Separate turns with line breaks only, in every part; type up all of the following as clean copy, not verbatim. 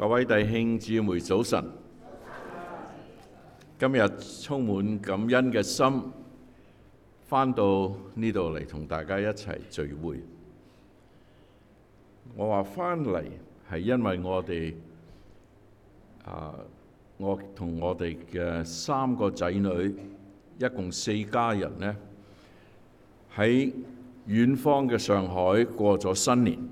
各位弟兄姊妹早晨，今日充滿感恩嘅心，返到呢度嚟同大家一齊聚會。我話返嚟係因為我同我哋嘅3個仔女，一共4家人呢，喺遠方嘅上海過咗新年。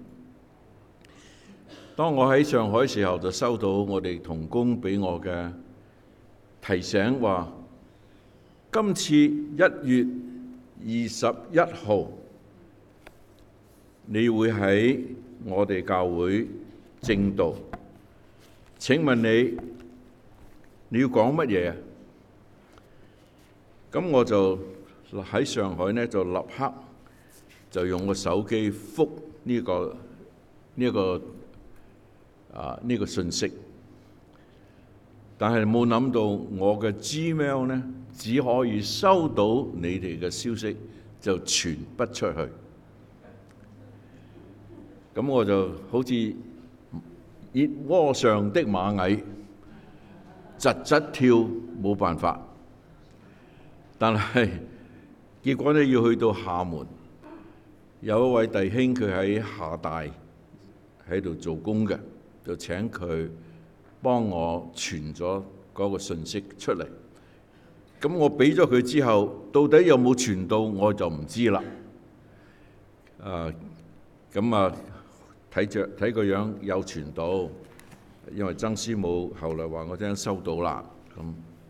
當我喺上海時候，就收到我哋同工俾我嘅提醒，話今次1月21號，你會喺我哋教會證道。請問你要講乜嘢？咁我就喺上海呢，就立刻就用個手機覆呢個信息，但係冇諗到我嘅 Gmail 呢，只可以收到你哋嘅消息，就傳不出去。咁我就好似熱鍋上的螞蟻，窒窒跳，冇辦法。但係結果呢，要去到廈門，有一位弟兄佢喺廈大喺度做工嘅，就請佢幫我傳咗嗰個信息出嚟。咁我俾咗佢之後，到底有冇傳到我就唔知啦。睇個樣有傳到，因為曾師母後來話我聽收到啦。咁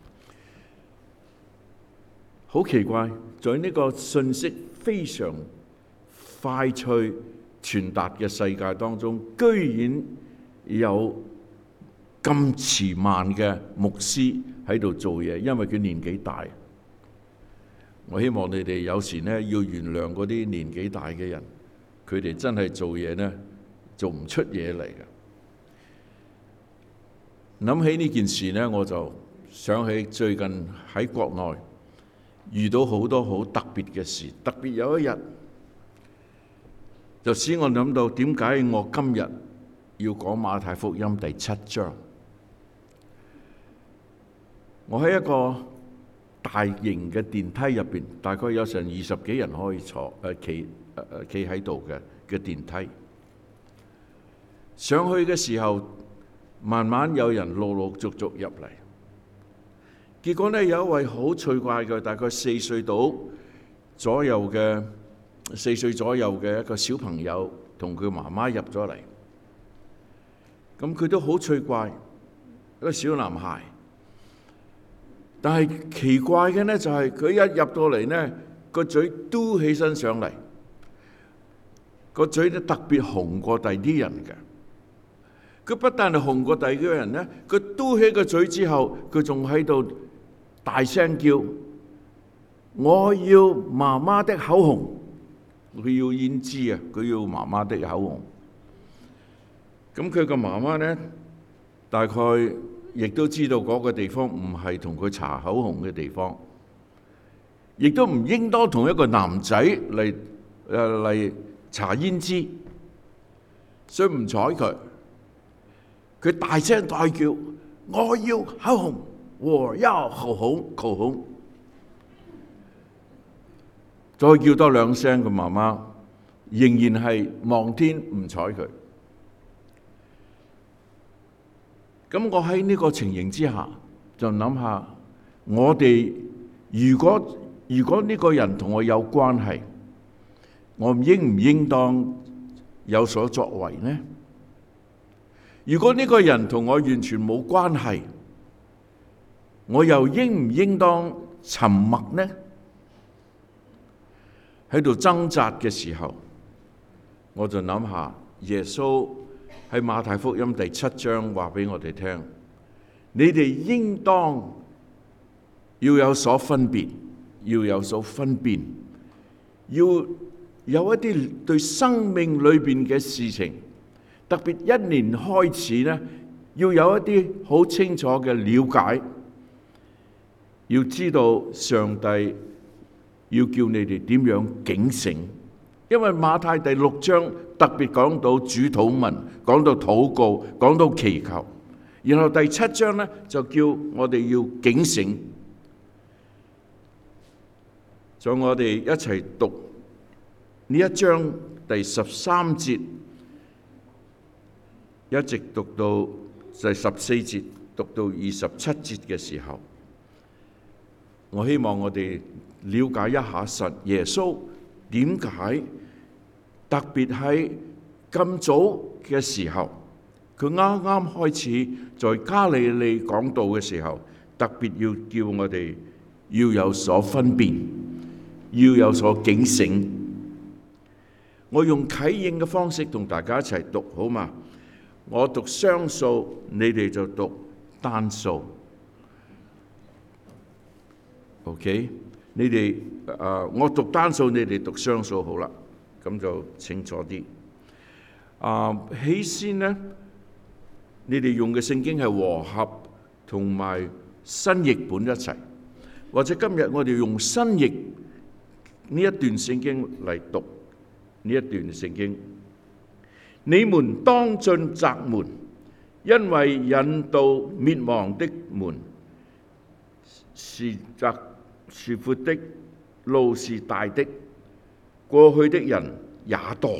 好奇怪，在呢個信息非常快脆傳達嘅世界當中，居然有咁遲慢嘅牧師喺度做嘢，因為佢年紀大。我希望你哋有時呢要原諒嗰啲年紀大嘅人，佢哋真係做嘢呢做唔出嘢嚟嘅。諗起呢件事呢，我就想起最近喺國內遇到好多好特別嘅事，特別有一日就使我諗到點解我今日要講馬太福音第7章。我喺一個大型嘅電梯入邊，大概有成20幾人可以坐企喺度嘅電梯。上去嘅時候，慢慢有人陸續入嚟。結果呢，有一位好趣怪嘅，大概4歲左右嘅一個小朋友，同佢媽媽入咗嚟。咁佢都好趣怪，一個小男孩。但係奇怪嘅呢，就係佢一入到嚟呢，個嘴嘟起身上嚟，個嘴都特別紅過第啲人嘅。佢不但係紅過第二個人呢，佢嘟起個嘴之後，佢仲喺度大聲叫：我要媽媽的口紅。佢要胭脂啊！佢要媽媽的口紅。咁佢個媽媽呢，大概亦都知道嗰個地方唔係同佢搽口紅嘅地方，亦都唔應當同一個男仔嚟搽胭脂，所以唔睬佢。佢大聲大叫：我要口紅，我要口紅。再叫多2聲，個媽媽仍然係望天唔睬佢。咁我喺呢個情形之下，就諗下我哋如果呢個人同我有關係，我應唔應當有所作為呢？如果呢個人同我完全冇關係，我又應唔應當沉默呢？喺度掙扎嘅時候，我就諗下耶穌喺馬太福音第7章話俾我哋聽，你哋應當要有所分別，要有所分辨，要有一啲對生命裏邊嘅事情，特別1年開始呢，要有一啲好清楚嘅了解，要知道上帝要叫你哋點樣警醒， 因為馬太第6章特別講到主禱文，講到禱告，講到祈求。然後第7章呢，就叫我哋要警醒。所以我哋一齊讀呢一章第13節，一直讀到第14節，讀到27節嘅時候，我希望我哋了解一下神耶穌點解特別喺咁早嘅時候，佢啱啱開始在加利利講道嘅時候，特別要叫我哋要有所分辨，要有所警醒。我用啟應嘅方式同大家一齊讀好嘛？我讀雙數，你哋就讀單數。OK， 你哋我讀單數，你哋讀雙數好啦，咁就清楚啲。起先呢，你哋用嘅聖經係和合同埋新譯本一齊，或者今日我哋用新譯呢一段聖經嚟讀呢一段聖經。你們當進窄門，因為引導滅亡的門是窄是闊的，路是大的，過去的人也多。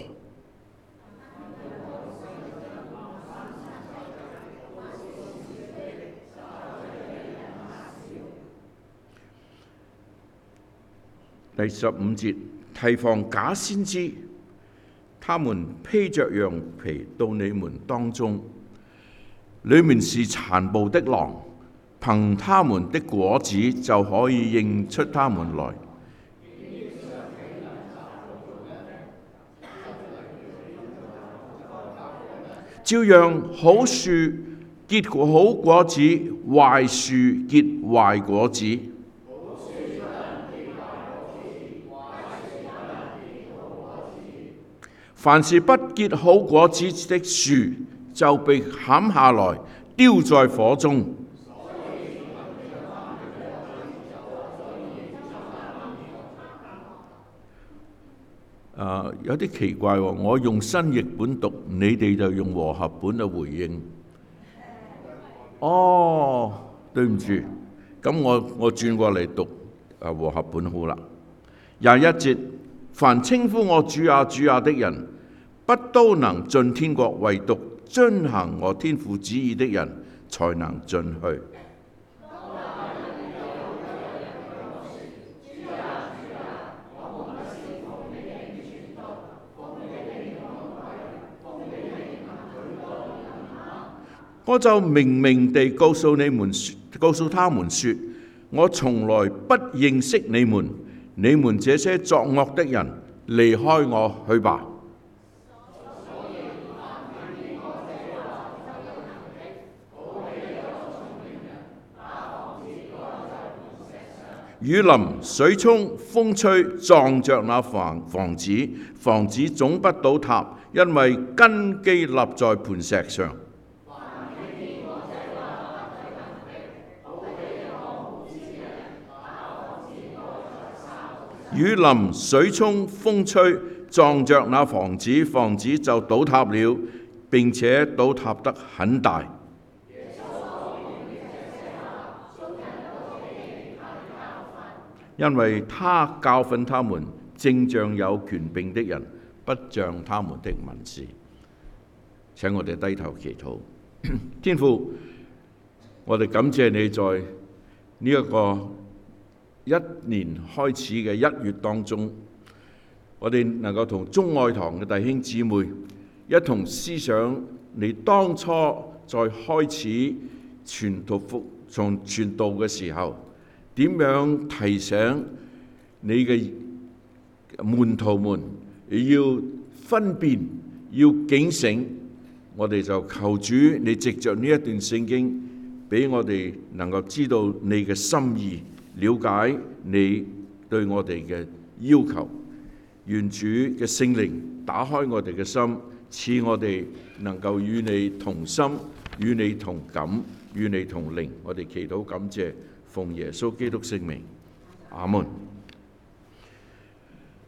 第15節，提防假先知，他們披着羊皮到你們當中，裡面是殘暴的狼，憑他們的果子就可以認出他們來。照樣好樹結好果子，壞樹結壞果子。凡是不結好果子的樹，就被砍下來，丟在火中。有啲奇怪喎，我用新譯本讀，你哋就用和合本嚟回應。對唔住，咁我轉過嚟讀和合本好啦。21節，凡稱呼我主啊主啊的人，不都能進天國，唯獨遵行我天父旨意的人才能進去。我就明明地告訴他們說，我從來不認識你們，你們這些作惡的人，離開我去吧。雨淋、水沖、風吹，撞着那房子，房子總不倒塌，因為根基立在磐石上。雨淋、水沖、風吹，撞着那房子，房子就倒塌了，並且倒塌得很大。因為他教訓他們，正像有權柄的人，不像他們的文士。請我哋低頭祈禱。天父，我哋感謝你在呢一個一年開始嘅1月當中，我哋能夠同中愛堂嘅弟兄姊妹一同思想你當初在開始傳道嘅時候，點樣提醒你嘅門徒們要分辨、要警醒。我哋就求主你藉着呢一段聖經，俾我哋能夠知道你嘅心意，了解你對我哋嘅要求。願主嘅聖靈打開我哋嘅心，賜我哋能夠與你同心、與你同感、與你同靈。我哋祈禱感謝，奉耶穌基督聖名，阿門。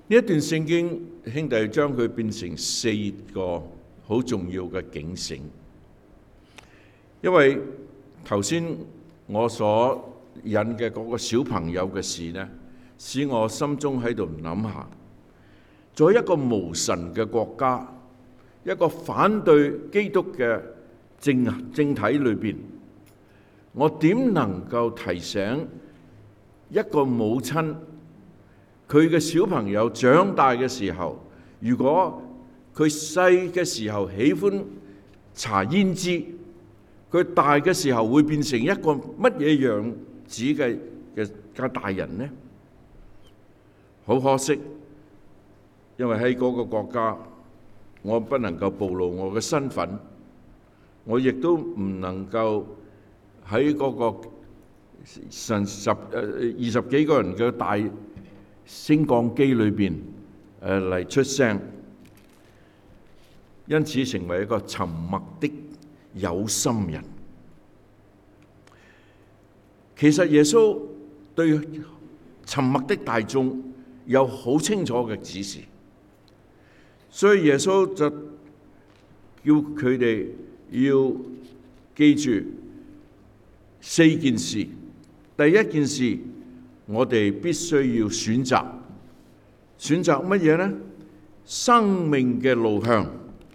呢一段聖經，兄弟將佢變成4個好重要嘅警醒。因為頭先我所引嘅嗰個小朋友嘅事呢，使我心中喺度諗下，在一個無神嘅國家，一個反對基督嘅政體裏邊，我點能夠提醒一個母親，佢嘅小朋友長大嘅時候，如果佢細嘅時候喜歡搽胭脂，佢大嘅時候會變成一個乜嘢樣子嘅大人呢？好可惜，因為喺嗰個國家，我不能夠暴露我嘅身份，我亦都唔能夠喺嗰個20幾個人嘅大升降機裏邊嚟出聲，因此成為一個沉默的有心人。其實耶穌對沉默的大眾有好清楚嘅指示，所以耶穌就叫佢哋要記住4件事。第一件事，我哋必須要選擇乜嘢呢？生命嘅路向。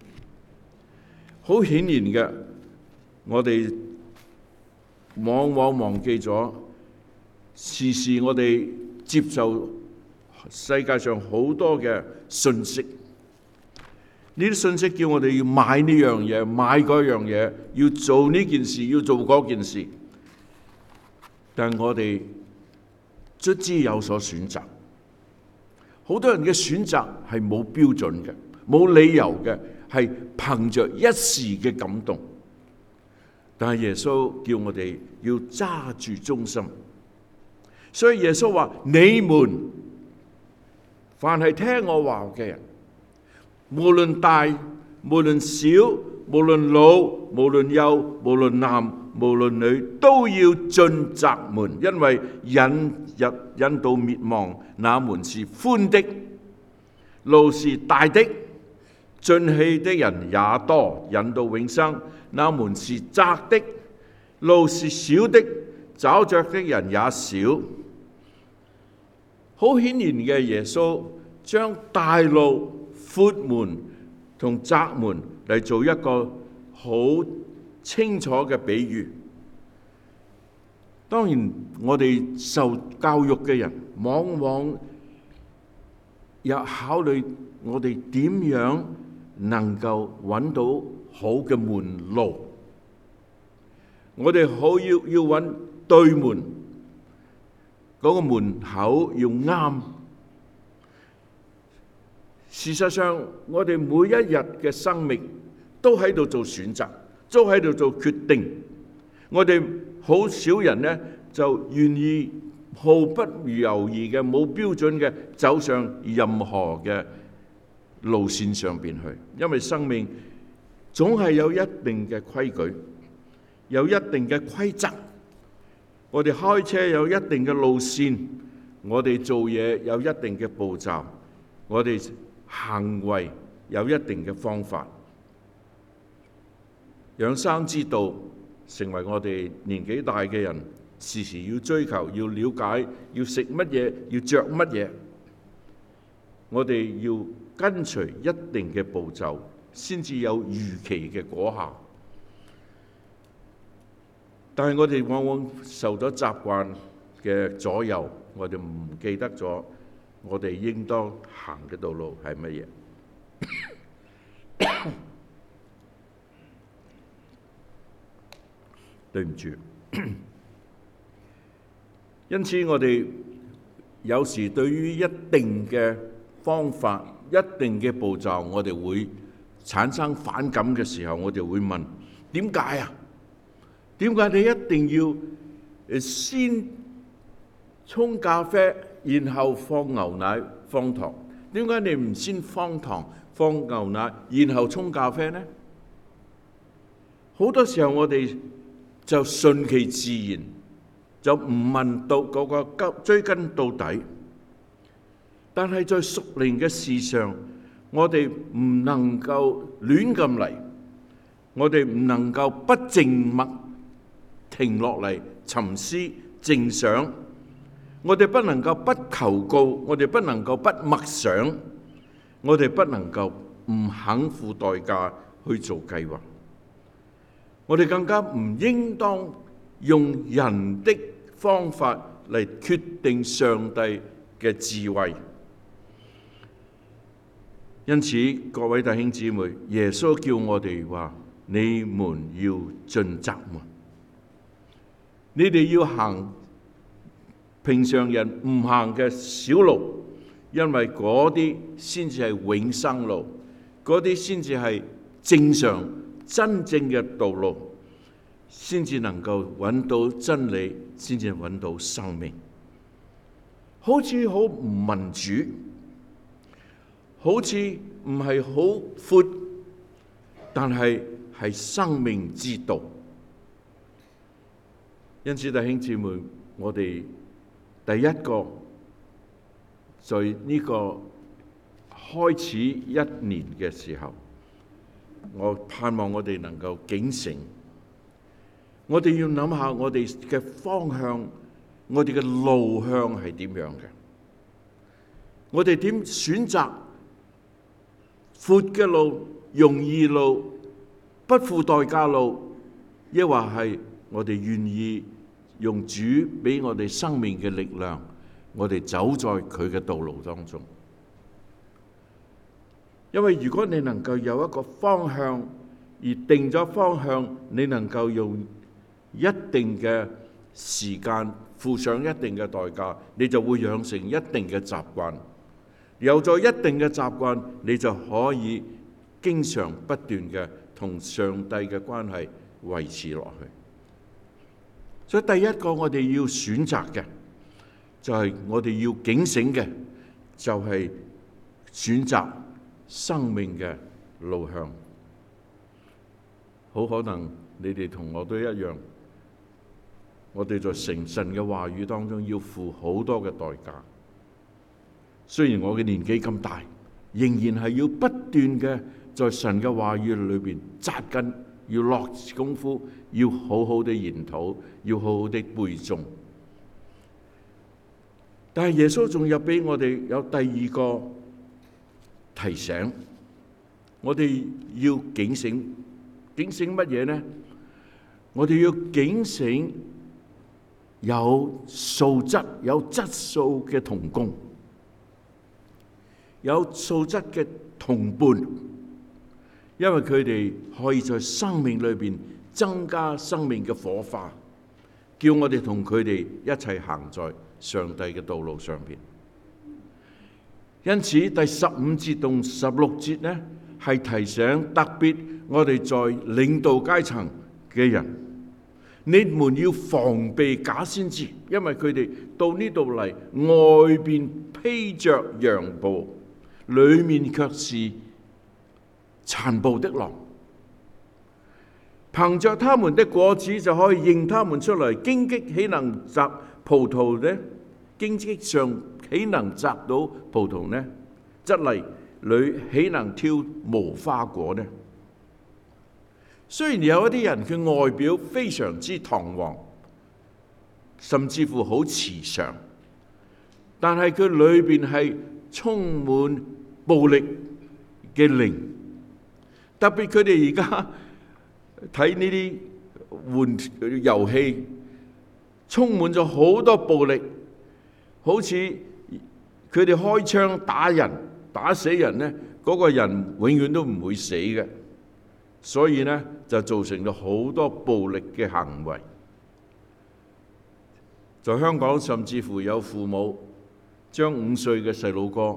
好顯然嘅，我哋往往忘記咗，時時我哋接受世界上好多嘅信息，呢啲信息叫我哋要買呢樣嘢，買嗰樣嘢，要做呢件事，要做嗰件事。但我哋卒之有所選擇，好多人嘅選擇係冇標準嘅，冇理由嘅，係憑着一時嘅感動。但係耶穌叫我哋要揸住中心，所以耶穌話：你們凡係聽我話嘅人，無論大，無論小，無論老，無論幼，無論男，無論女，都要進窄門，因為引到滅亡，那門是寬的，路是大的，進去的人也多；引到永生，那門是窄的，路是小的，找着的人也少。好顯然嘅，耶穌將大路、闊門同窄門嚟做一個好清楚嘅比喻。當然，我哋受教育嘅人，往往有考慮我哋點樣能夠揾到好嘅門路。我哋要揾對門，嗰個門口要啱。事實上，我哋每一日嘅生命都喺度做選擇，都喺度做決定。我哋好少人呢，就願意毫不猶豫嘅、冇標準嘅走上任何嘅路線上邊去，因為生命總係有一定嘅規矩，有一定嘅規則。我哋開車有一定嘅路線，我哋做嘢有一定嘅步驟，我哋行為有一定嘅方法。養生之道成為我哋年紀大嘅人時時要追求、要了解、要食乜嘢、要着乜嘢。我哋要跟隨一定嘅步驟，先至有預期嘅果效。但係我哋往往受咗習慣嘅左右，我哋唔記得咗我哋應當行嘅道路係乜嘢。對唔住，因此我哋有時對於一定嘅方法、一定嘅步驟，我哋會產生反感嘅時候，我哋會問：點解啊？點解你一定要先沖咖啡，然後放牛奶、放糖？點解你唔先放糖、放牛奶，然後沖咖啡呢？好多時候我哋就順其自然，就唔問到嗰個追根到底。 但係在屬靈嘅事上，我哋唔能夠亂咁嚟，我哋唔能夠不靜默停落嚟沉思靜想，我哋不能夠不求告，我哋不能夠不默想，我哋不能夠唔肯付代價去做計劃，我哋更加唔應當用人的方法嚟決定上帝嘅智慧。因此，各位弟兄姊妹，耶穌叫我哋話：你們要進窄門，你哋要行平常人唔行嘅小路，因為嗰啲先至係永生路，嗰啲先至係正常真正嘅道路，先至能夠揾到真理，先至揾到生命。好似好唔民主，好似唔係好闊，但係係生命之道。因此，弟兄姊妹，我哋第一個在呢個開始一年嘅時候，我盼望我哋能夠警醒，我哋要諗下我哋嘅方向，我哋嘅路向係點樣嘅？我哋點選擇闊嘅路、容易路、不付代價路，抑或係我哋願意用主俾我哋生命嘅力量，我哋走在佢嘅道路當中。因為如果你能夠有一個方向，而定咗方向，你能夠用一定嘅時間付上一定嘅代價，你就會養成一定嘅習慣。有咗一定嘅習慣，你就可以經常不斷嘅同上帝嘅關係維持落去。所以第一個我哋要選擇嘅，就係我哋要警醒嘅，就係選擇生命嘅路向。好可能你哋同我都一樣，我哋在神嘅話語當中要付好多嘅代價。雖然我嘅年紀咁大，仍然係要不斷嘅在神嘅話語裏邊扎根，要落功夫，要好好地研討，要好好地背誦。但係耶穌仲有俾我哋有第二個提醒，我哋要警醒。警醒乜嘢呢？我哋要警醒有素質、有質素嘅同工，有素質嘅同伴，因為佢哋可以在生命裏邊增加生命嘅火花，叫我哋同佢哋一齊行在上帝嘅道路上邊。因此第15節同16節呢，係提醒特別我哋在領導階層嘅人，你們要防備假先知，因為佢哋到呢度嚟，外邊披着羊袍，裏面卻是殘暴的狼。憑着他們的果子就可以認他們出來。荊棘豈能摘葡萄呢？荊棘上豈能摘到葡萄呢？蒺藜裏豈能挑無花果呢？雖然有一啲人佢外表非常之堂皇，甚至乎好慈祥，但係佢裏邊係充滿暴力嘅靈。特別佢哋而家睇呢啲玩遊戲，充滿咗好多暴力，好似佢哋開槍打人，打死人呢，嗰個人永遠都唔會死嘅。所以呢，就造成咗好多暴力嘅行為。在香港，甚至乎有父母將5歲嘅細路哥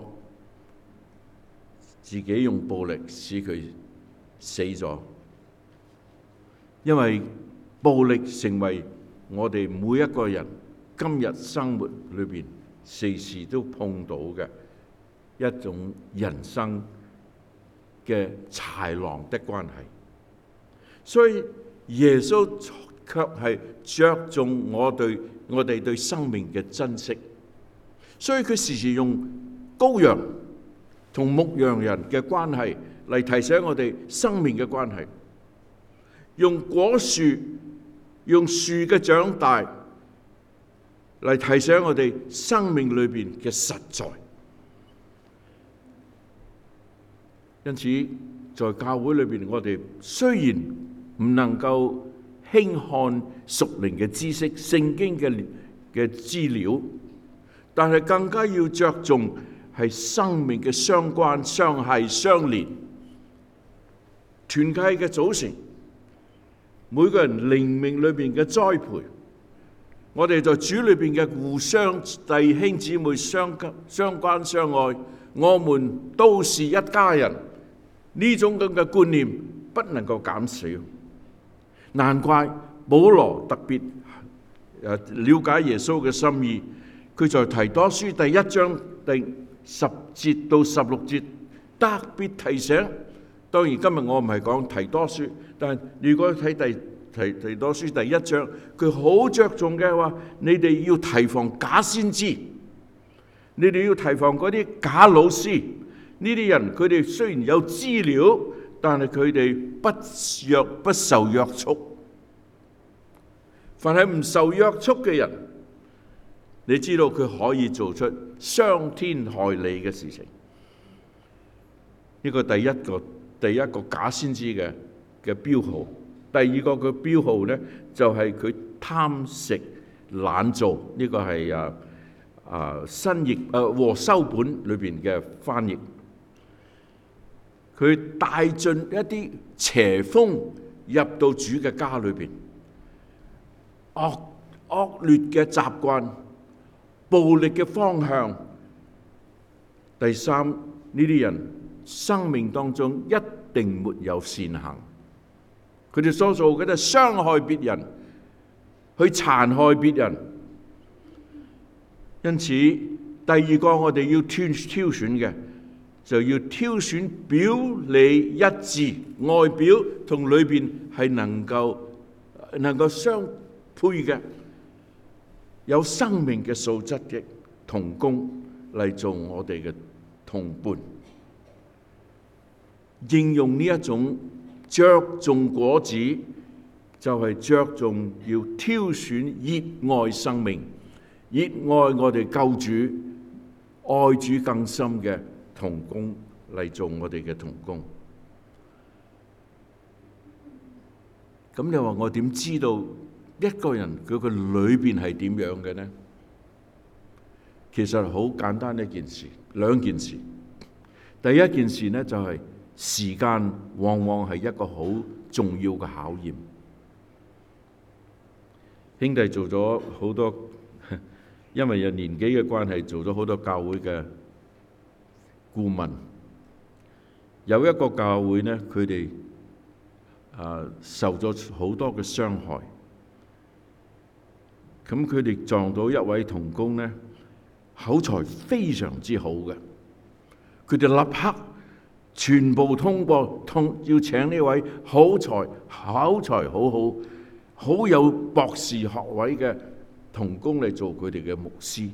自己用暴力使佢死咗，因為暴力成為我哋每一個人今日生活裏邊時時都碰到嘅一種人生嘅豺狼的關係。所以耶穌卻係着重我哋對生命嘅珍惜，所以佢時時用羔羊同牧羊人嘅關係嚟提醒我哋生命嘅關係，用果樹、用樹嘅長大嚟提醒我哋生命裏邊嘅實在。因此，在教會裏邊，我哋雖然唔能夠輕看屬靈嘅知識、聖經嘅資料，但係更加要着重係生命嘅相關、相繫、相連，團契嘅組成，每個人靈命裏邊嘅栽培，我哋在主裏邊嘅互相弟兄姊妹相關相愛，我們都是一家人。呢種咁嘅觀念不能夠減少，難怪保羅特別了解耶穌嘅心意，佢在提多書第1章第10節到16節特別提醒。當然今日我唔係講提多書，但係如果睇提多書第1章，佢好着重嘅話，你哋要提防假先知，你哋要提防嗰啲假老師。呢啲人佢哋雖然有資料，但係佢哋不受約束。凡係唔受約束嘅人，你知道佢可以做出傷天害理嘅事情。呢個第一個假先知嘅標號。第二個嘅標號呢，就係佢貪食懶做。呢個係新譯和修本裏邊嘅翻譯。佢帶進一啲邪風入到主嘅家裏邊，惡劣嘅習慣、暴力嘅方向。第三，呢啲人生命當中一定沒有善行，佢哋所做嘅就係傷害別人，去殘害別人。因此，第二個我哋要挑選嘅，就要挑選表裏一致，外表同裏邊係能夠相配嘅，有生命嘅素質嘅同工嚟做我哋嘅同伴。應用呢一種着重果子，就係着重要挑選熱愛生命、熱愛我哋救主、愛主更深嘅同工嚟做我哋嘅同工。咁你話我點知道一個人佢個裏邊係點樣嘅呢？其實好簡單一件事，兩件事。第一件事呢，就係時間往往係一個好重要嘅考驗。兄弟做咗好多，因為有年紀嘅關係，做咗好多教會嘅顧問。有一個教會呢，佢哋受咗好多嘅傷害。咁佢哋撞到一位同工呢，口才非常之好嘅，佢哋立刻全部通過，要請呢位口才好好、好有博士學位嘅同工嚟做佢哋嘅牧師。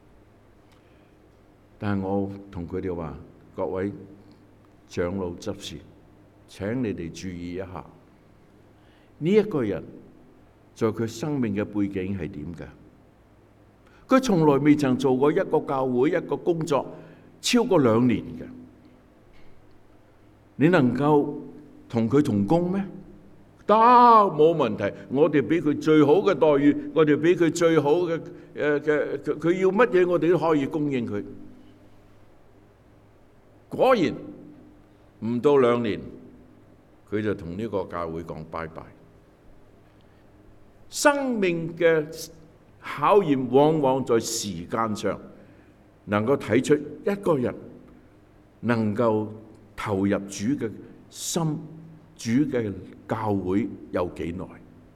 但係我同佢哋話：各位長老執事，請你哋注意一下，呢一個人在佢生命嘅背景係點嘅？佢從來未曾做過一個教會一個工作超過2年嘅。你能夠同佢同工咩？得，冇問題。我哋俾佢最好嘅待遇，我哋俾佢最好嘅佢要乜嘢，我哋都可以供應佢。果然唔到2年，佢就同呢個教會講拜拜。生命嘅考驗往往在時間上，能夠睇出一個人能夠投入主嘅心、主嘅教會有幾耐。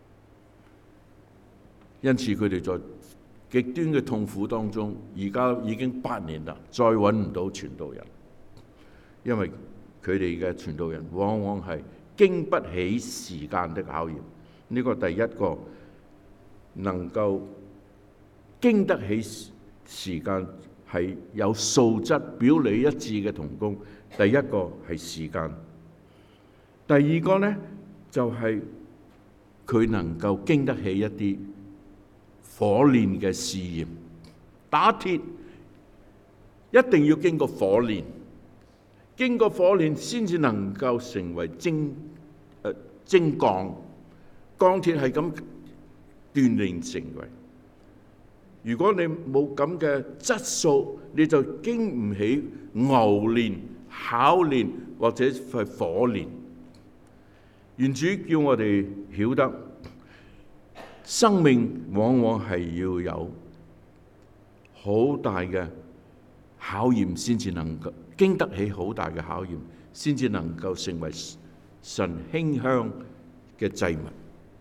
因此佢哋在極端嘅痛苦當中，而家已經8年啦，再揾唔到傳道人，因為佢哋嘅傳道人往往係經不起時間的考驗。呢個第一個能夠經得起時間係有素質、表裏一致嘅同工。第一個係時間，第二個呢，就係佢能夠經得起一啲火煉嘅試驗。打鐵一定要經過火煉，經過火煉先至能夠成為精鋼。鋼鐵係咁鍛煉成為。如果你冇咁嘅質素，你就經唔起熬煉、考煉或者係火煉。願主叫我哋曉得，生命往往係要有好大嘅考驗，先至能夠經得起好大嘅考驗，先至能夠成為神馨香嘅祭物。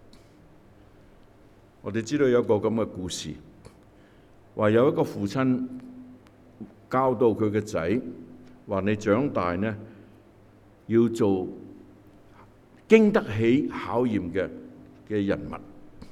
我哋知道有一個咁嘅故事，話有一個父親教導佢嘅仔，話你長大呢要做經得起考驗嘅人物。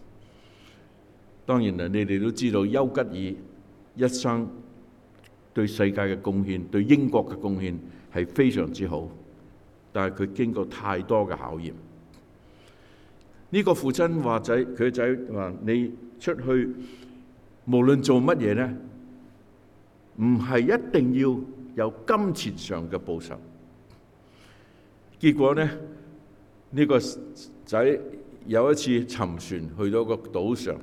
當然啦，你哋都知道丘吉爾一生對世界嘅貢獻，對英國嘅貢獻係非常之好，但係佢經過太多嘅考驗。呢個父親話佢嘅仔話：你出去無論做乜嘢呢，唔係一定要有金錢上嘅報酬。結果呢，呢個仔有一次沉船去到個島上，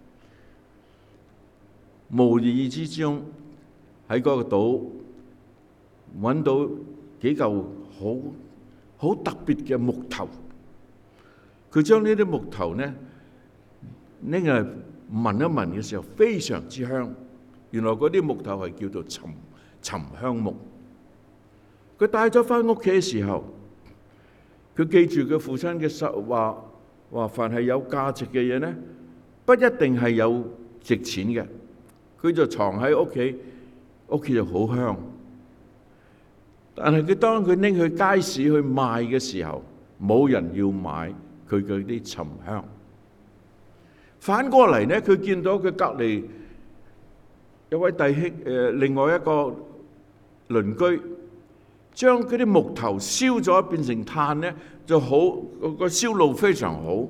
無意之中喺嗰個島揾到幾嚿好特別嘅木頭。佢將呢啲木頭呢拎嚟聞一聞嘅時候，非常之香。原來嗰啲木頭係叫做沉香木。佢帶咗返屋企嘅時候，佢記住佢父親嘅話，凡係有價值嘅嘢呢，不一定係有值錢嘅。佢就藏喺屋企，屋企就好香。但係當佢拎去街市去賣嘅時候，冇人要買佢嘅啲沉香。反過嚟呢，佢見到佢隔離有位弟兄，另外一個鄰居，將嗰啲木頭燒咗變成炭呢，就好，個燒路非常好。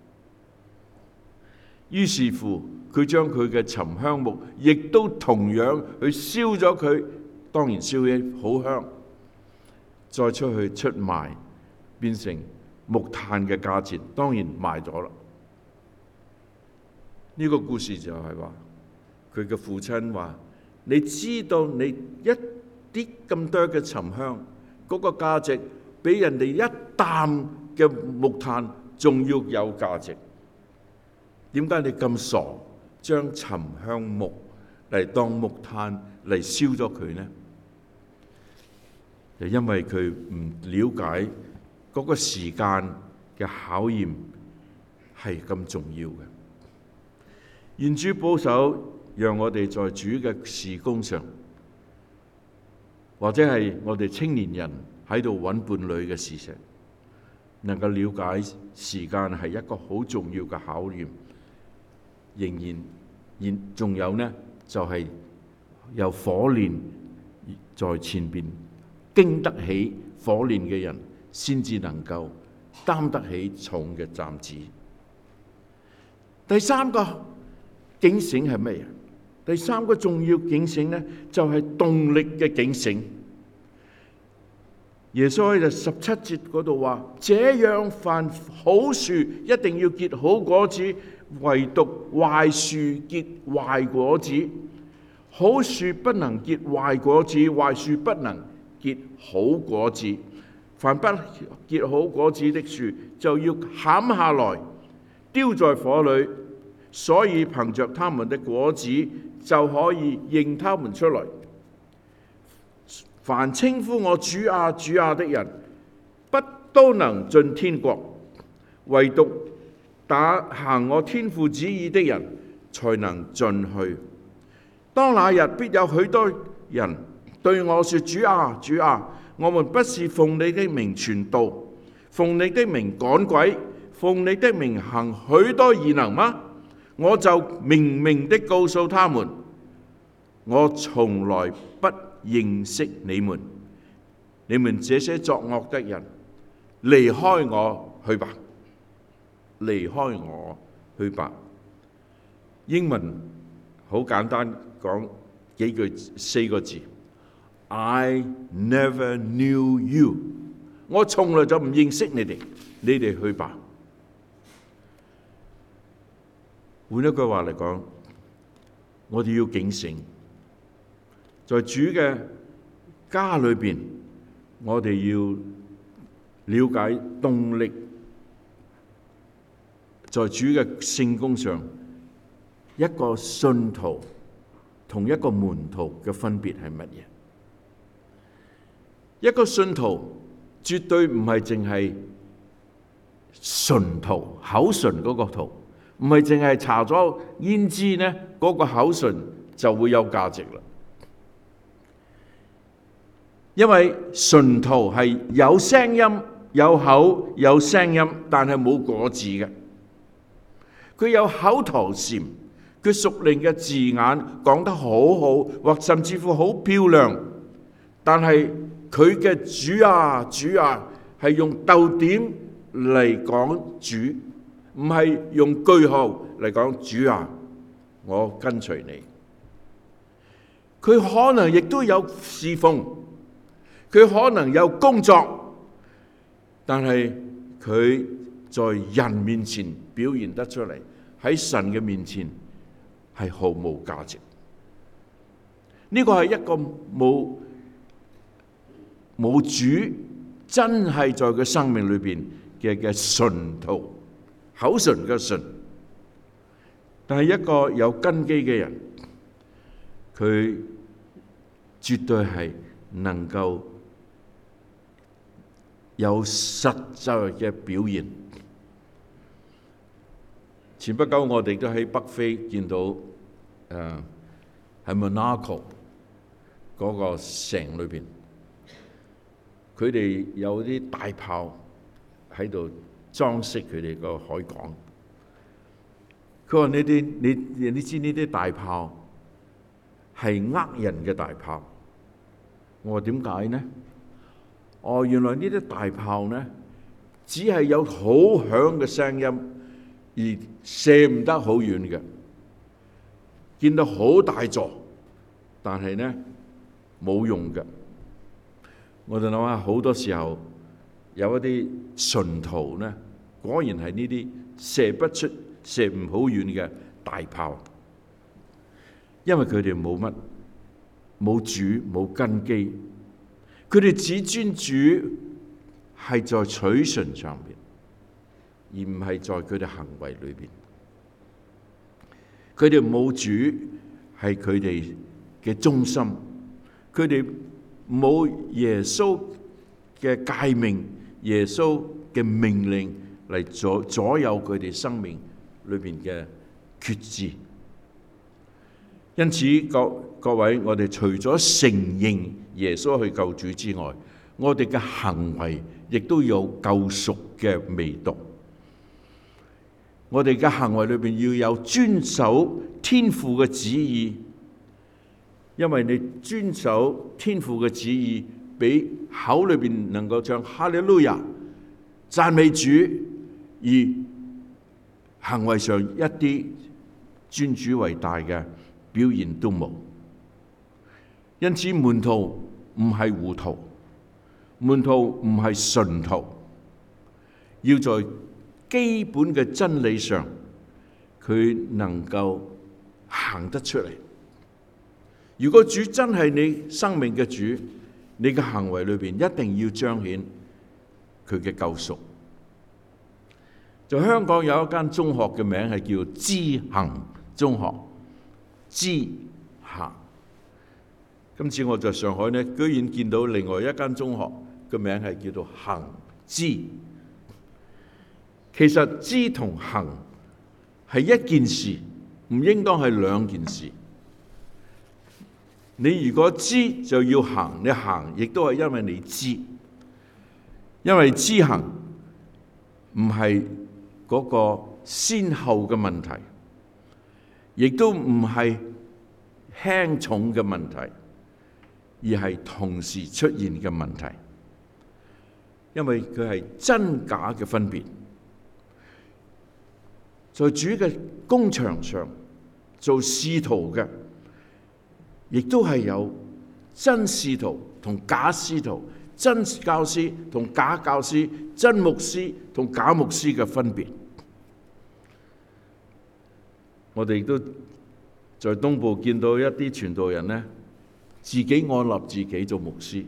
於是乎，佢將佢嘅沉香木，亦都同樣去燒咗佢，當然燒起好香，再出去出賣，變成木炭嘅價錢，當然賣咗啦。呢個故事就係話，佢嘅父親話：你知道你一啲咁多嘅沉香，嗰個價值比人哋一擔嘅木炭仲要有價值。點解你咁傻，將沉香木嚟當木炭嚟燒咗佢呢？就因為佢唔了解嗰個時間嘅考驗係咁重要嘅。願主保守，讓我哋在主嘅事工上，或者係我哋青年人喺度揾伴侶嘅事情，能夠了解時間係一個好重要嘅考驗。仍然仲有呢，就係有火煉在前邊，經得起火煉嘅人，先至能夠擔得起重嘅擔子。第三個警醒係咩啊？第三個重要警醒呢，就係動力嘅警醒。耶穌喺17節嗰度話：這樣凡好樹一定要結好果子，唯獨壞樹結壞果子。好樹不能結壞果子，壞樹不能結好果子。凡不結好果子的樹，就要砍下來，丟在火裏。所以憑着他們的果子就可以認他們出來。凡稱呼我主啊主啊的人，不都能進天國，唯獨打行我天父旨意的人才能進去。當那日必有許多人對我說：主啊主啊，我們不是奉你的名傳道，奉你的名趕鬼，奉你的名行許多異能嗎？我就明明的告訴他們， 我從來不認識你們，你們這些作惡的人，離開我去吧，離開我去吧。英文好簡單講幾句4個字 ：I never knew you。我從來就唔認識你哋，你哋去吧。換一句話嚟講，我哋要警醒，在主嘅家裏邊，我哋要了解動力，在主嘅聖工上，一個信徒同一個門徒嘅分別係乜嘢？一個信徒絕對唔係淨係純徒，口唇嗰個徒，唔係淨係搽咗胭脂呢嗰個口唇就會有價值啦。因為純徒係有聲音、有口、有聲音，但係冇果子嘅。佢有口頭禪，佢屬靈嘅字眼講得好好，或甚至乎好漂亮，但係佢嘅主啊主啊係用逗點嚟講主，唔係用句號嚟講主啊，我跟隨你。佢可能亦都有侍奉，佢可能有工作，但係佢在人面前表現得出嚟，喺神嘅面前係毫無價值。呢個係一個冇主真係在佢生命裏邊嘅純徒，口唇嘅唇。但係一個有根基嘅人，佢絕對係能夠有實際嘅表現。前不久我哋都喺北非見到喺 Monaco 嗰個城裏邊，佢哋有啲大炮喺度裝飾佢哋個海港。佢話你知呢啲大炮係呃人嘅大炮。我話點解呢？哦，原來呢啲大炮呢，只係有好響嘅聲音，而射唔得好遠嘅。見到好大座，但係呢冇用嘅。我就諗下，好多時候有一啲信徒呢，果然係呢啲射不出、射唔好遠嘅大炮，因為佢哋冇主、冇根基，佢哋只專注係在嘴唇上面，而唔係在佢哋行為裏邊。佢哋冇主係佢哋嘅中心，佢哋冇耶穌嘅誡命、耶穌嘅命令嚟左右佢哋生命裏邊嘅決志。因此，各位，我哋除咗承認耶穌係救主之外，我哋嘅行為亦都有救贖嘅味道。我哋嘅行為裏邊要有遵守天父嘅旨意，因為你遵守天父嘅旨意，比口裏邊能夠唱哈利路亞讚美主，而行為上一啲尊主為大嘅表現都冇。因此門徒唔係糊塗，門徒唔係純徒，要在基本嘅真理上，佢能夠行得出嚟。如果主真係你生命嘅主，你嘅行為裏邊一定要彰顯佢嘅救贖。就香港有一間中學嘅名係叫知行中學，知行。今次我在上海呢，居然見到另外一間中學嘅名係叫做行知。其實知同行係一件事，唔應當係兩件事。你如果知就要行，你行亦都係因為你知，因為知行唔係嗰個先後嘅問題，亦都唔係輕重嘅問題，而係同時出現嘅問題。因為佢係真假嘅分別。在主嘅工場上做使徒嘅，亦都係有真使徒同假使徒，真教師同假教師，真牧師同假牧師嘅分別。我哋亦都在東部見到一啲傳道人呢，自己按立自己做牧師。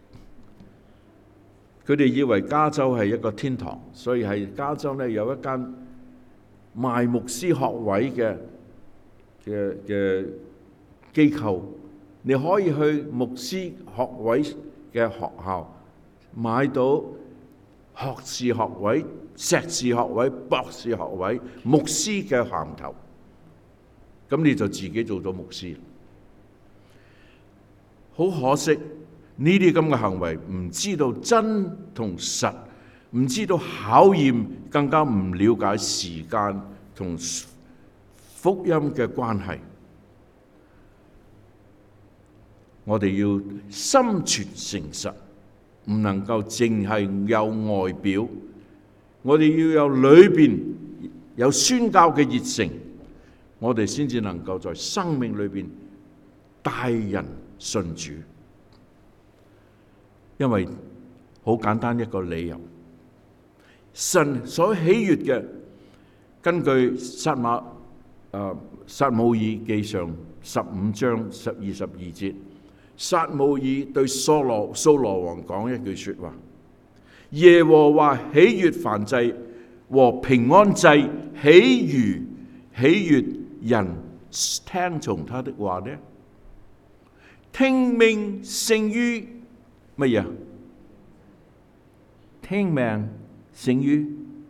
佢哋以為加州係一個天堂，所以係加州呢有一間賣牧師學位嘅機構，你可以去牧師學位嘅學校買到學士學位、碩士學位、博士學位、牧師嘅銜頭，咁你就自己做咗牧師。好可惜，呢啲咁嘅行為唔知道真同實，唔知道考驗，更加唔了解時間同福音嘅關係。我哋要心存誠實，唔能夠淨係有外表，我哋要有裏邊有宣教嘅熱誠，我哋先至能夠在生命裏邊帶人信主。因為好簡單一個理由，神所喜悅嘅，根據撒母耳記上15章22節，撒母耳對掃羅王講一句說話：耶和華喜悅燔祭和平安祭，喜悅人聽從他的話呢？聽命勝於乜嘢？聽命勝於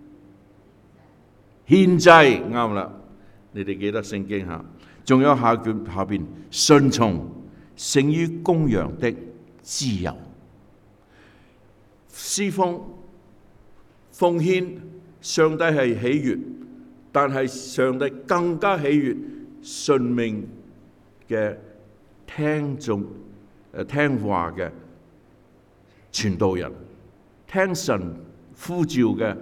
獻祭，啱啦！你哋記得聖經下，仲有下邊順從勝於公羊的脂油。侍奉奉獻，上帝係喜悅，但係上帝更加喜悅順命嘅聽話嘅傳道人，聽神呼召嘅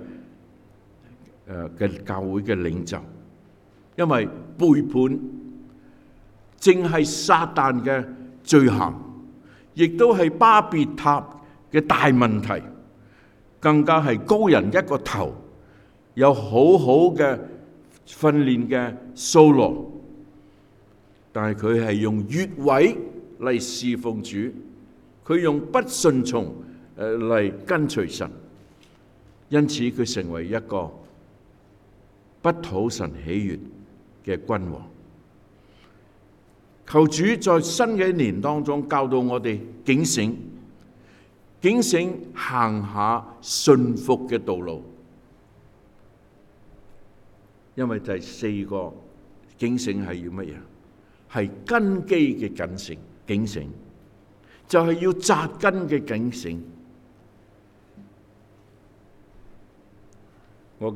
教會嘅領袖。因為背叛正係撒旦嘅罪行，亦都係巴別塔嘅大問題，更加係高人一個頭，有好好嘅訓練嘅掃羅，但係佢係用越位嚟侍奉主，佢用不順從嚟跟隨神，因此佢成為一個不討神喜悅嘅君王。求主在新嘅一年當中教導我哋警醒，行下順服嘅道路。因為第四個警醒係要乜嘢？係根基嘅警醒，就係要扎根嘅警醒。我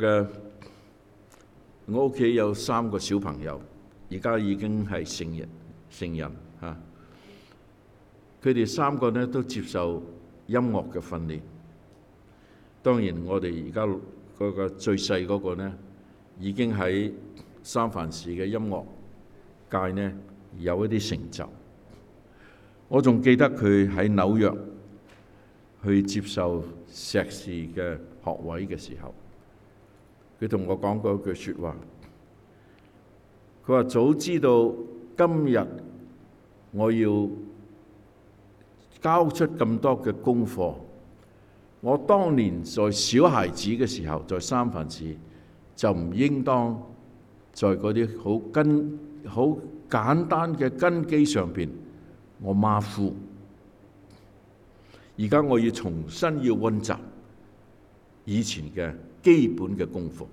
屋企有3個小朋友，而家已經係成人嚇。佢哋3個呢都接受音樂嘅訓練。當然，我哋而家嗰個最細嗰個呢，已經喺三藩市嘅音樂界呢有一啲成就。我仲記得佢喺紐約去接受碩士嘅學位嘅時候，佢同我講過一句説話，佢話早知道今日我要交出咁多嘅功課，我當年在小孩子嘅時候，在三藩市就唔應當在嗰啲好簡單嘅根基上邊我馬虎。而家我要重新要溫習以前嘅基本嘅功課。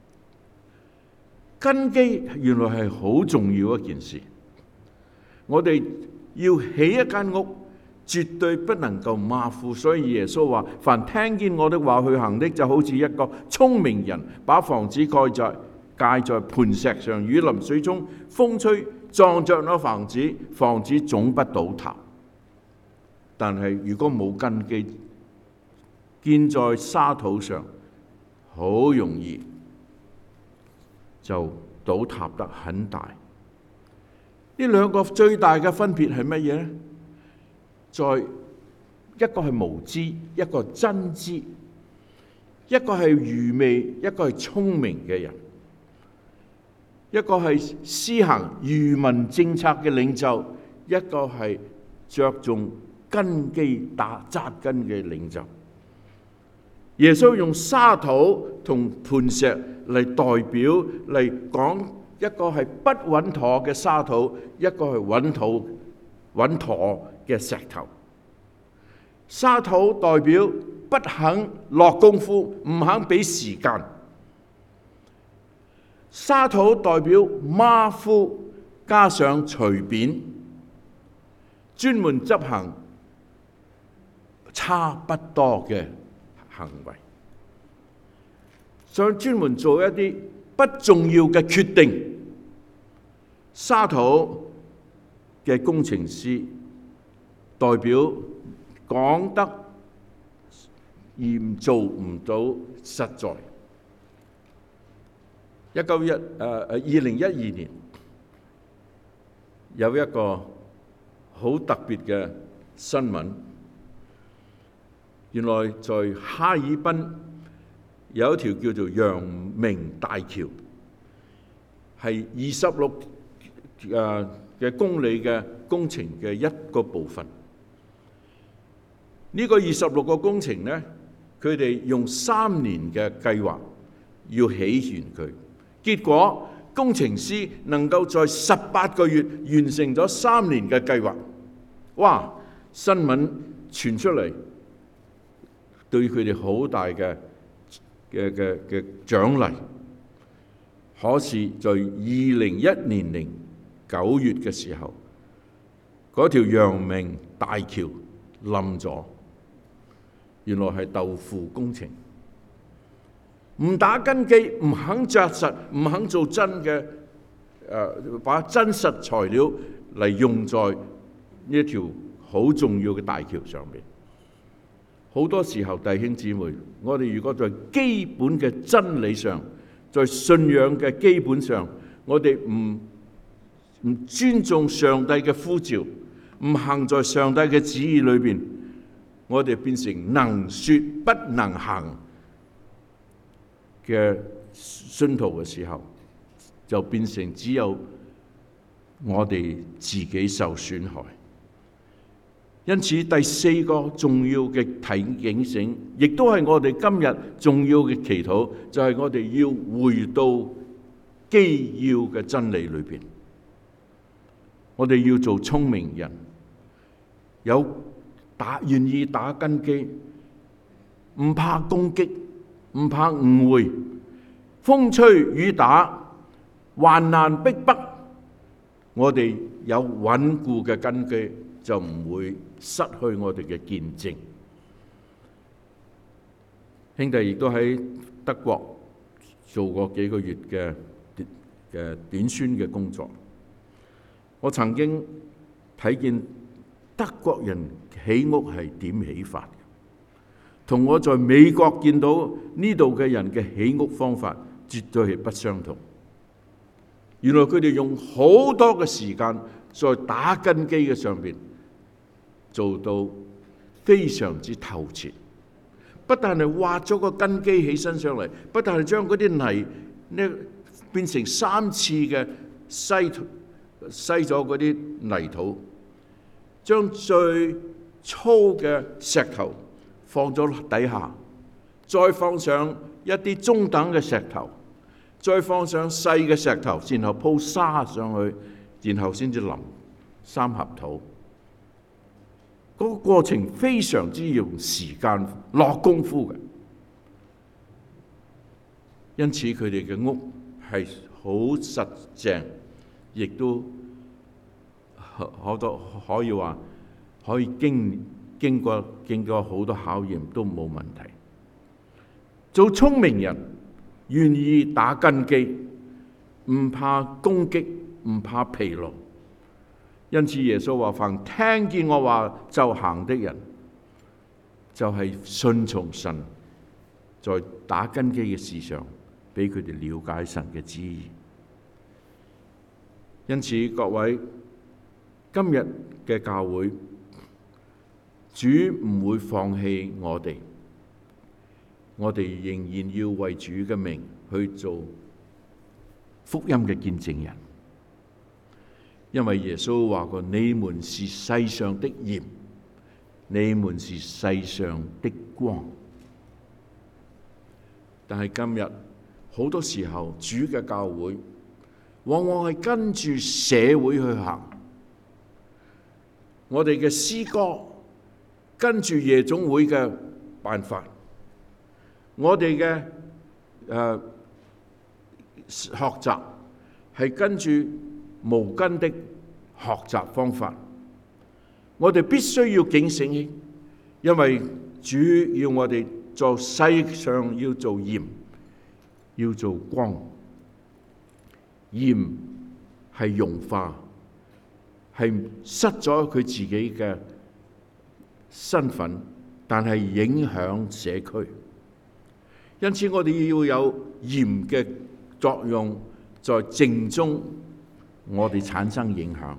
根基原來係好重要一件事。我哋要起一間屋，絕對不能夠馬虎。所以耶穌話：凡聽見我的話去行的，就好似一個聰明人，把房子蓋在磐石上，雨淋水中，風吹撞着咗房子總不倒塌。但係如果冇根基，建在沙土上，好容易就倒塌得很大。呢兩個最大嘅分別係乜嘢呢？一個係無知，一個真知；一個係愚昧，一個係聰明嘅人；一個係施行愚民政策嘅領袖，一個係着重根基紮根嘅領袖。耶穌用沙土同磐石嚟代表嚟講，一個係不穩妥嘅沙土，一個係穩妥嘅石頭。沙土代表不肯落功夫，唔肯俾時間；沙土代表馬虎加上隨便，專門執行差不多嘅行為，想專門做一啲不重要嘅決定。沙土嘅工程師代表講得而做唔到實在。2012年有一個好特別嘅新聞，原來在哈爾濱有一條叫做陽明大橋，係26公里嘅工程嘅一個部分。呢個26個工程呢，佢哋用3年嘅計劃要起完佢，結果工程師能夠在18個月完成咗3年嘅計劃。哇！新聞傳出嚟，對佢哋好大嘅獎勵。可是在2010年9月嘅時候，嗰條陽明大橋冧咗。原來係豆腐工程，唔打根基，唔肯紮實，唔肯做真嘅，把真實材料嚟用在呢條好重要嘅大橋上面。好多時候，弟兄姊妹，我哋如果在基本嘅真理上，在信仰嘅基本上，我哋唔尊重上帝嘅呼召，唔行在上帝嘅旨意裏邊，我哋變成能說不能行嘅信徒嘅時候，就變成只有我哋自己受損害。因此，第4個重要嘅警醒，亦都係我哋今日重要嘅祈禱，就係我哋要回到基要嘅真理裏邊。我哋要做聰明人，願意打根基，唔怕攻擊，唔怕誤會，風吹雨打，患難逼迫，我哋有穩固嘅根基，就唔會失去我哋嘅見證。兄弟亦都喺德國做過幾個月嘅短宣嘅工作，我曾經睇見德國人起屋係點起法嘅，同我在美國見到呢度嘅人嘅起屋方法絕對係不相同。原來佢哋用好多嘅時間在打根基嘅上邊做到非常之透徹，不但係挖咗個根基起身上嚟，不但係將嗰啲泥呢變成3次嘅篩咗嗰啲泥土，將最粗嘅石頭放咗底下，再放上一啲中等嘅石頭，再放上細嘅石頭，然後鋪沙上去，然後先至淋3合土。嗰個過程非常之用時間落功夫嘅，因此佢哋嘅屋係好實淨，亦都可以話可以經過好多考驗都冇問題。做聰明人，願意打根基，唔怕攻擊，唔怕疲勞， 因此耶穌話：凡聽見我話就行的人，就係順從神在打根基嘅事上，俾佢哋了解神嘅旨意。因此各位，今日嘅教會，主唔會放棄我哋，我哋仍然要為主嘅名去做福音嘅見證人。因為耶穌話過：你們是世上的鹽，你們是世上的光。但係今日好多時候，主嘅教會往往係跟住社會去行，我哋嘅詩歌跟住夜總會嘅辦法，我哋嘅學習係跟住無根的學習方法。我哋必須要警醒，因為主要我哋在世上要做鹽，要做光。鹽係融化，係失咗佢自己嘅身份，但係影響社區。因此我哋要有鹽嘅作用，在靜中我哋產生影響，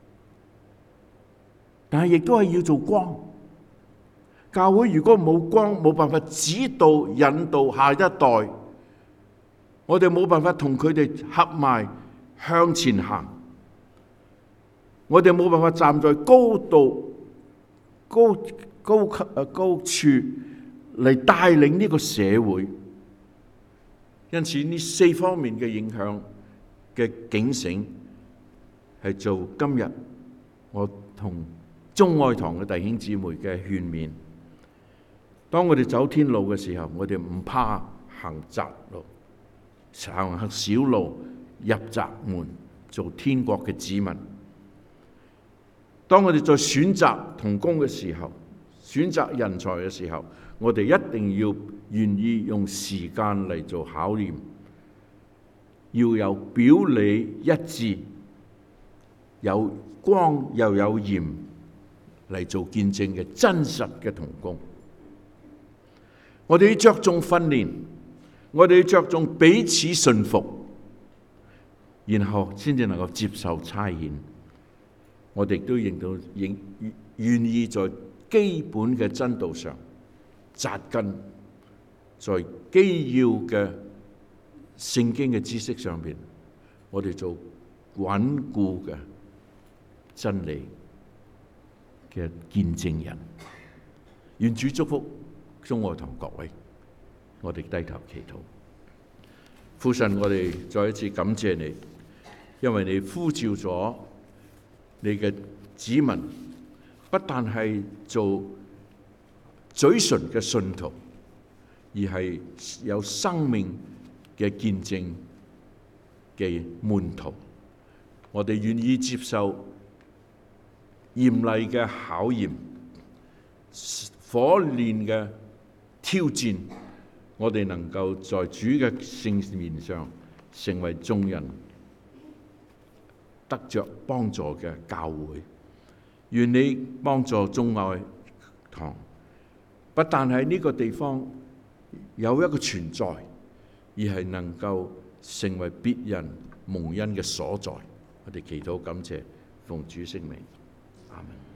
但係亦都係要做光。教會如果冇光，冇辦法指導引導下一代，我哋冇辦法同佢哋合埋向前行，我哋冇辦法站在高度高處嚟帶領呢個社會。因此呢四方面嘅影響嘅警醒，係做今日我同中愛堂嘅弟兄姊妹嘅勸勉。當我哋走天路嘅時候，我哋唔怕行窄路，行小路，入窄門，做天國嘅子民。當我哋在選擇同工嘅時候，選擇人才嘅時候，我哋一定要願意用時間嚟做考驗，要有表裏一致，有光又有鹽嚟做見證嘅真實嘅同工。我哋要着重訓練，我哋要着重彼此順服，然後先至能夠接受差遣。我哋都願意在基本嘅真道上扎根，在基要嘅聖經嘅知識上邊，我哋做穩固嘅真理嘅見證人。願主祝福中愛堂各位，我哋低頭祈禱。父神，我哋再一次感謝你，因為你呼召咗你嘅子民，不但係做嘴唇嘅信徒，而係有生命嘅見證嘅門徒。我哋願意接受嚴厲嘅考驗、火煉嘅挑戰，我哋能夠在主嘅聖面上成為眾人得着幫助嘅教會。願你幫助中愛堂，不但喺呢個地方有一個存在，而係能夠成為別人蒙恩嘅所在。我哋祈禱感謝，奉主聖名，阿們。